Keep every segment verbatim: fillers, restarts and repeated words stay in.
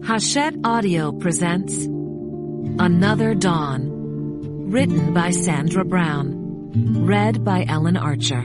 Hachette Audio presents Another Dawn, written by Sandra Brown, read by Ellen Archer.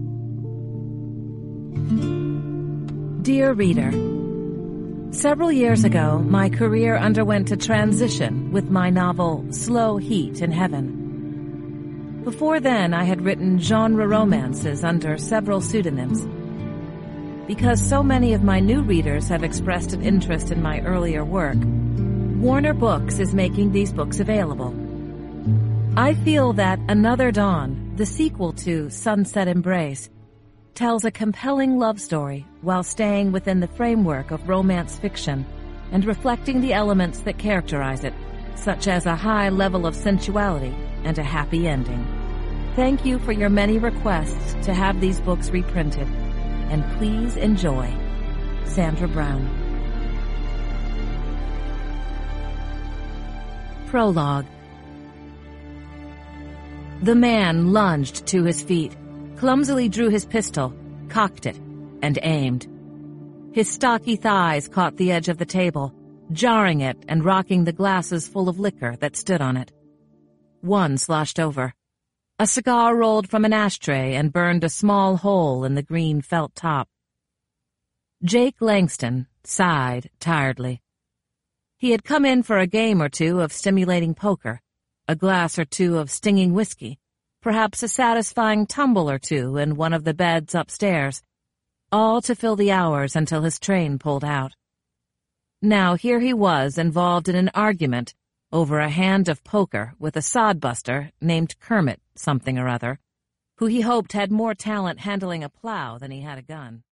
Dear reader, several years ago, my career underwent a transition with my novel Slow Heat in Heaven. Before then, I had written genre romances under several pseudonyms. Because so many of my new readers have expressed an interest in my earlier work, Warner Books is making these books available. I feel that Another Dawn, the sequel to Sunset Embrace, tells a compelling love story while staying within the framework of romance fiction and reflecting the elements that characterize it, such as a high level of sensuality and a happy ending. Thank you for your many requests to have these books reprinted. And please enjoy. Sandra Brown. Prologue. The man lunged to his feet, clumsily drew his pistol, cocked it, and aimed. His stocky thighs caught the edge of the table, jarring it and rocking the glasses full of liquor that stood on it. One sloshed over. A cigar rolled from an ashtray and burned a small hole in the green felt top. Jake Langston sighed tiredly. He had come in for a game or two of stimulating poker, a glass or two of stinging whiskey, perhaps a satisfying tumble or two in one of the beds upstairs, all to fill the hours until his train pulled out. Now here he was involved in an argument over a hand of poker with a sodbuster named Kermit something or other, who he hoped had more talent handling a plow than he had a gun.